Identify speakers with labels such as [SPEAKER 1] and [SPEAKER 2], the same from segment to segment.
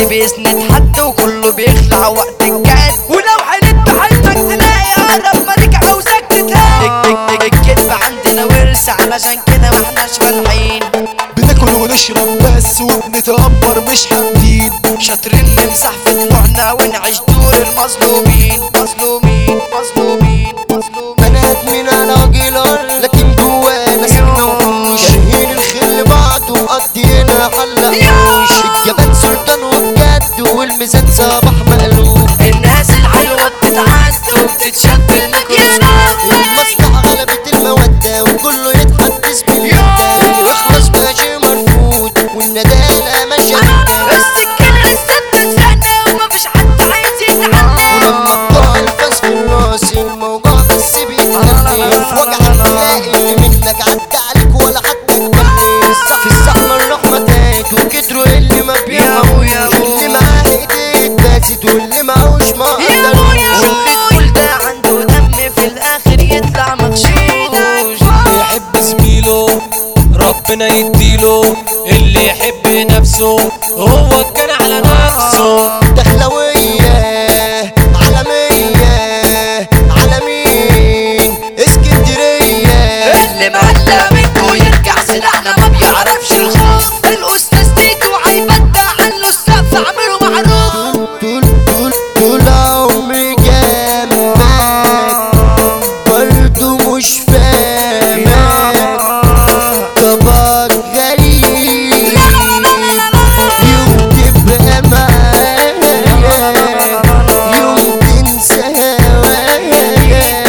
[SPEAKER 1] بيسند حد وكله بيخلع وقت الجد، ولو حلت بحلمك تلاقي اقرب ملك عاوزك تتهان. الكدب عندنا ورث علشان كده محناش فالحين،
[SPEAKER 2] بناكل ونشرب بس وبنتأمر مش حامدين،
[SPEAKER 1] شاطرين نمسح في دموعنا ونعيش دور المظلومين. مظلومين مظلومين مظلومين.
[SPEAKER 3] بنات من انا راجل لكن جوانا سكنوش، كارهين الخل بعض ومقضينا حلقوش، الجبان سلطان وبجد والميزان صباح مقلوب،
[SPEAKER 1] الناس الحلوة بتتعد وبتتشد
[SPEAKER 3] المصلحة غلبت المودة وكله يتحدث بالمادة، اللي يخلص ماشي مرفوض والندالة ماشية
[SPEAKER 1] السكينة لسه بتتسنى ومفيش حد عايز يتعنى،
[SPEAKER 3] ولما بتقع الفاس في الراس الموضوع بس بيتكلم، وفي وجعك تلاقي اللي منك عدى عليك ولا حتى اتكلم، في الزحمة الرحمة تاهت وكتروا اللي ما بيهموش، اللي معاه ايديه اتباست واللي معهوش ما قدروش،
[SPEAKER 1] واللي تقول ده عنده دم في الآخر يطلع مغشوش.
[SPEAKER 4] اللي يحب زميله ربنا يديله، اللي يحب نفسه هو كان على نفسه.
[SPEAKER 3] دخلوية عالمية عالمين اسكندرية،
[SPEAKER 1] اللي معلق منكو يرجع سلاحنا ما بيعرفش الخوف، الأستاذ تيتو هيبدع عنه السقف اعمله معروف.
[SPEAKER 3] طول عمري جنبك برضو مش فاهمك، طبعك غريب يوم تبقى معايا يوم تنسى هوايا،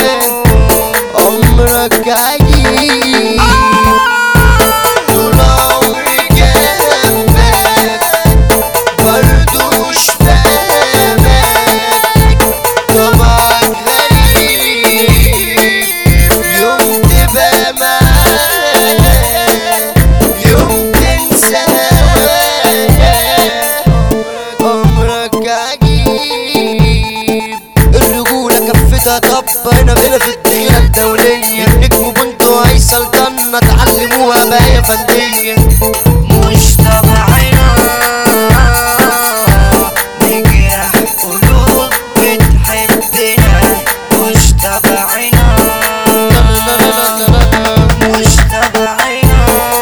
[SPEAKER 3] عمرك عجيب طول عمري جنبك برضو مش فاهمك، طبعك غريب يوم تبقى معايا يوم تنسى هوايا، عمرك عجيب. الرجولة كفتها طب هنا بينا في الدخلة الدولية، النجم بنتو هيصل ضنا اتعلموها بقى فندية،
[SPEAKER 1] مش طبعنا نجرح قلوب بتحبنا، مش طبعنا مش طبعنا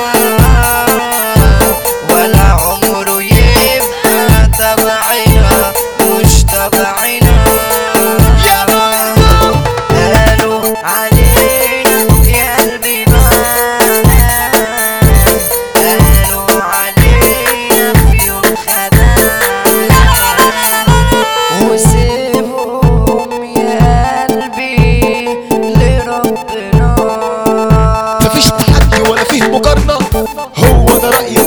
[SPEAKER 1] ولا عمره يبقى طبعنا، مش طبعنا. قالوا علينا يا قلبي معانا، قالوا علينا في يوم خدانا، وسيبهم يا قلبي لربنا.
[SPEAKER 2] مفيش تحدي ولا فيه مقارنة، هو ده رأيي